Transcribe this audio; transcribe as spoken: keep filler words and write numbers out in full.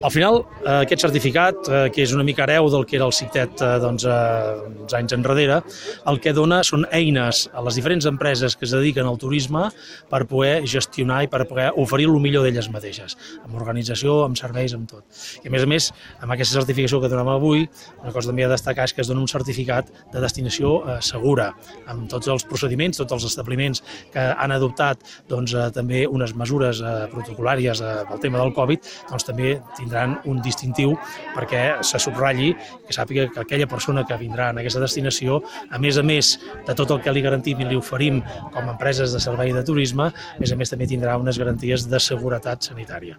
Al final, aquest certificat, que és una mica hereu del que era el CICTET doncs, uns anys enrere, el que dona són eines a les diferents empreses que es dediquen al turisme per poder gestionar i per poder oferir el millor d'elles mateixes, amb organització, amb serveis, amb tot. I a més a més, amb aquesta certificació que donem avui, una cosa també a destacar és que es dona un certificat de destinació segura, amb tots els procediments, tots els establiments que han adoptat doncs, també unes mesures protocolàries pel tema del Covid, doncs també tindran un distintiu perquè se subratlli, que sàpiga que aquella persona que vindrà en aquesta destinació, a més a més de tot el que li garantim i li oferim com a empreses de servei de turisme, a més a més també tindrà unes garanties de seguretat sanitària.